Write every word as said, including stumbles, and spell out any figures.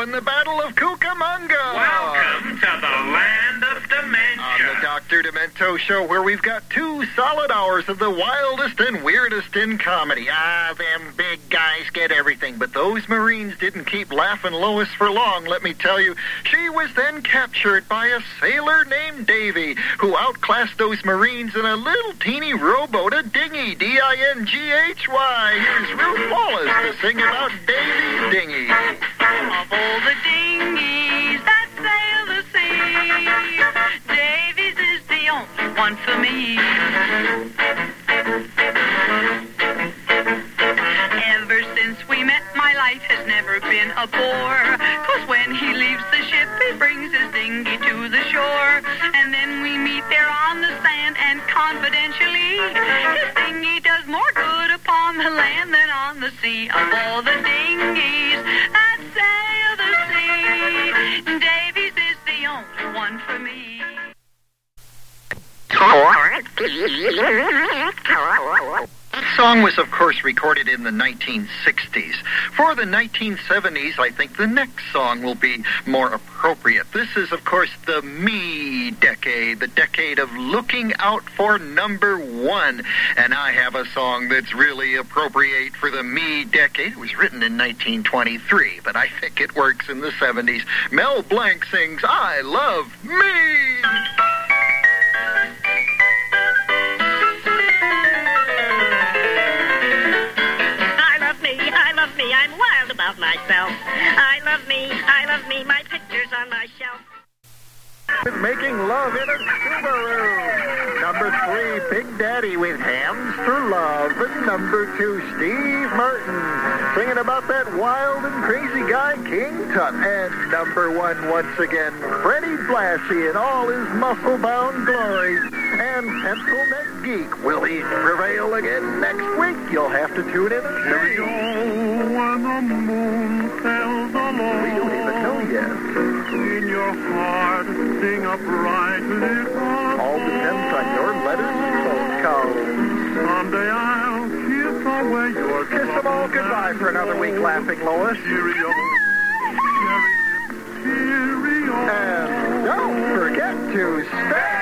in the Battle of Cucamonga. Welcome to the land of dementia. On the Doctor Demento Show, where we've got two solid hours of the wildest and weirdest in comedy. Ah, them big guys get everything, but those Marines didn't keep laughing Lois for long, let me tell you. She was then captured by a sailor named Davy, who outclassed those Marines in a little teeny rowboat, a dinghy, D I N G H Y. Here's Ruth Wallace to sing about Davy's dinghy. Of all the dinghies that sail the sea, Davy's is the only one for me. Ever since we met, my life has never been a bore, 'cause when he leaves the ship, he brings his dinghy to the shore, and then we meet there on the sand, and confidentially, his dinghy does more good upon the land than on the sea. Of all the dinghies that sail the sea, Davy's is the only one for me. That song was, of course, recorded in the nineteen sixties. For the nineteen seventies, I think the next song will be more appropriate. This is, of course, the me decade, the decade of looking out for number one. And I have a song that's really appropriate for the me decade. It was written in nineteen twenty-three, but I think it works in the seventies. Mel Blanc sings, I Love Me! I'm wild about myself. I love me, I love me, my picture's on my shelf. Making love in a Subaru. Number three, Big Daddy with Hands for Love. And number two, Steve Martin, singing about that wild and crazy guy, King Tut. And number one, once again, Freddie Blassie in all his muscle-bound glory. And Pencil Neck Geek, will he prevail again next week? You'll have to tune in and see. When the moon tells alone, We don't even know yet. in your heart sing a bright little All depends on your letters and phone calls. Someday I'll kiss away your Kiss them all goodbye for another week, laughing Lois. Cheerio, cherry lips, cheerio. And don't forget to stay